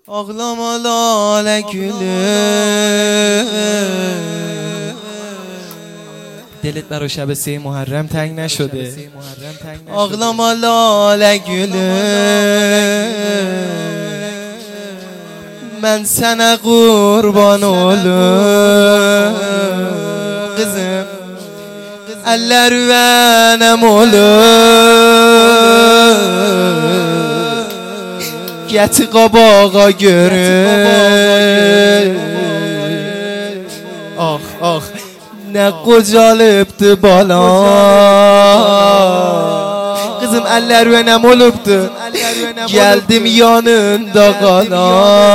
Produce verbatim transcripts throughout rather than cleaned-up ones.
Ağlama lale gülüm. دلت برای شب سه محرم تنگ نشده؟ ağlama lale gülüm. من sana kurban olur kızım. Eller benim olur. Get qabağa görün. Ah ah ne qocalıbdı bala. Kızım eller benim olubdu. Geldim yanında qala.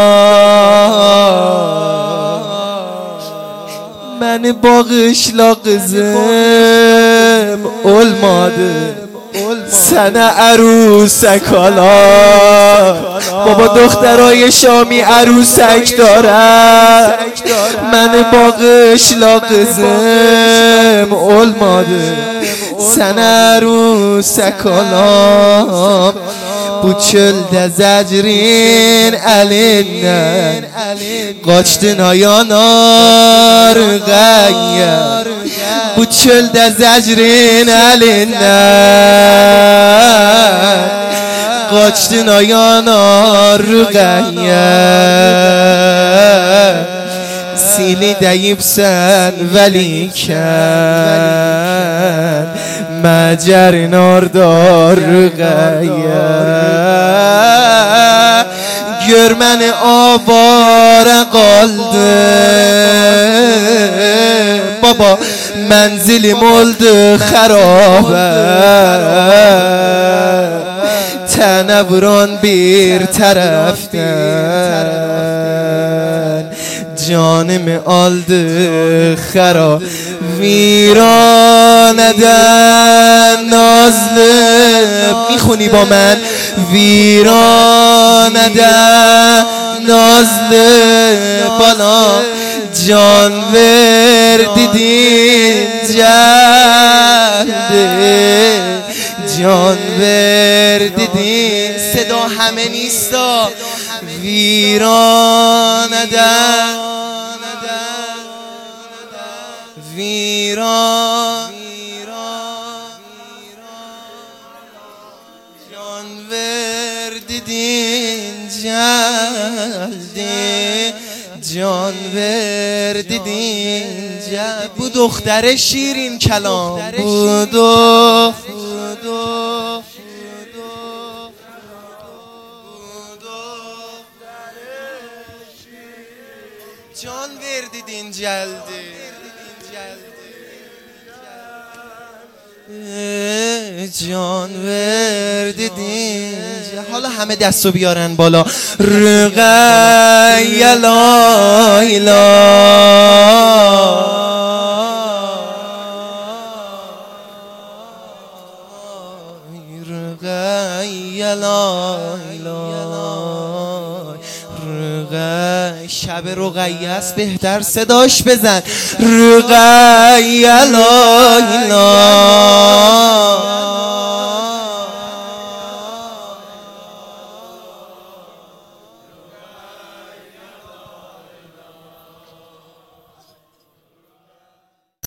Beni bağışla kızım. Olmadı sana عروسک حالا. بابا دخترای شامی عروسک دارن. من باغشلا قزم olmadı sana عروسک حالا. Bu çölde zecrin elinden kaçtın ayanar gayyar. Bu çölde zecrin elinden kaçtın ayanar gayyar. Sili deyip sen veliken Mecerin ordar gayyar. Görmeni avara kaldı baba. Menzilim oldu harabe. Tene vuran bir taraftan canımı aldı خراب. ویرانeden nazlı میخونی با من. ویرانeden nazlı bana can verdi deyince can verdi din. صدا همه نیستا. ویرانeden ویران جان verdi deyince جان verdi deyince. Bu دختر شیرین کلام بود و جان verdi deyinceldi. جان verdi deyince. حالا همه دستو بیارن بالا. رقی لا اله رقی لا اله. رقی شب رقیه است بهتر صداش بزن. رقی لا اله